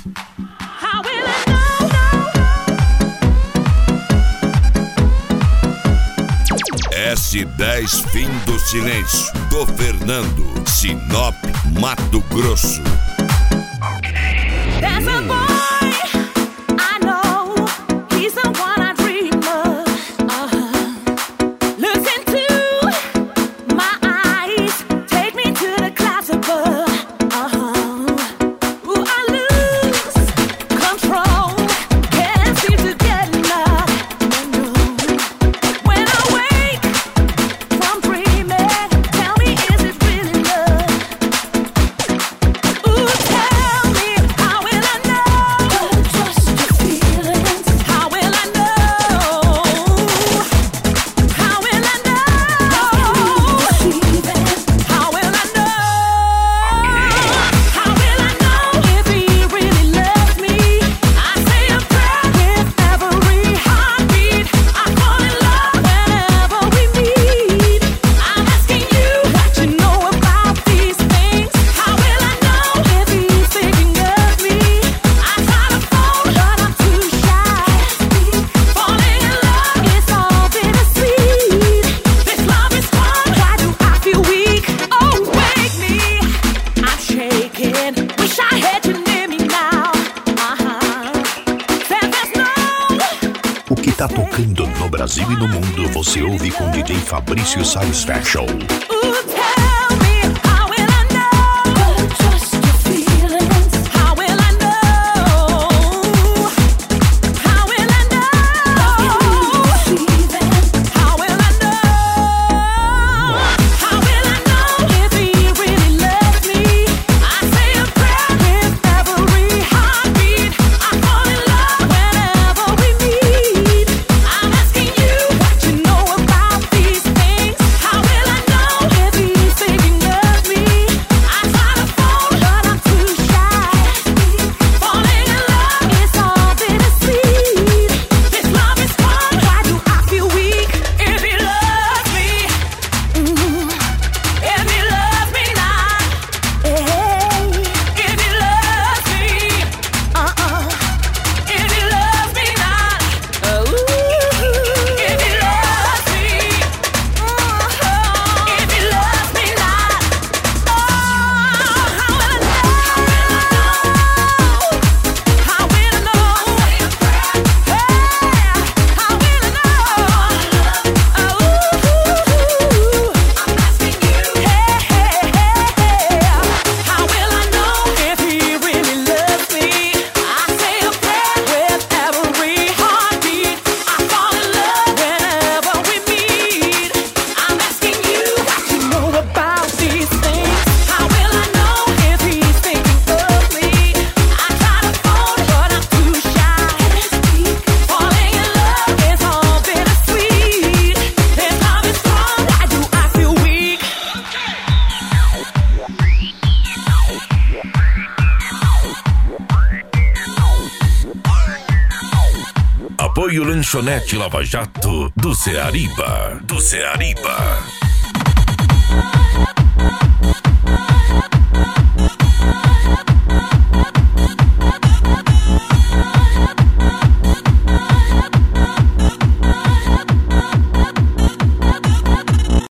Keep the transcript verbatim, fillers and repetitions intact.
S dez Fim do Silêncio, do Fernando, Sinop, Mato Grosso. There's a boy I know, he's the one I dream of. Uh-huh. Looks into my eyes, take me to the clouds above. Uh-huh. Ooh, I lose control, can't seem to get enough. No. When I wake from dreaming, tell me, is it really love? Ooh, tell me, how will I know? Don't trust your feelings. How will I know? How will I know? How will I know? How will I know if he really loves me? I say a prayer with every heartbeat. I fall in love whenever we meet. I'm asking you what you know about these things. How will I know if he's thinking of me? I try to phone, but I'm too shy. Falling in love is all bittersweet. This love is fun, why do I feel weak? Oh, wake me, I'm shaking. Wish I had you near me now. Uh-huh. Said there's no O que tá tocando no Brasil e no mundo, você ouve com D J Fabrício Satisfaction. Ooh, tell me, how will I know? Don't trust your feelings. How will I know? How will I know? How will I know? How will I know if he really loves me? I say a prayer with every heartbeat. I fall in love whenever we meet. I'm asking you what you know about these things. How will I know if he's thinking of me? I try to phone, but I'm too shy. Falling in love is all bittersweet. This love is fun, why do I feel weak? If he loves me, mm, if he loves me not, hey, if he loves me, uh-uh, if he loves me not, oh, if he loves me, uh-huh, if he loves me not, oh, how will I know? How will I know? Hey, how will I know? Oh, I'm asking you. Hey, hey, hey, how will I know if he really loves me? I say a prayer with every heartbeat. I fall in love whenever we meet. I'm asking you what you know about these things. How will I know if he's thinking of me? I try to phone, but I'm too shy. Falling in love is all bittersweet. This love is strong, why do I feel weak? Apoio Lanchonete Lava Jato do Ceariba, do Ceariba.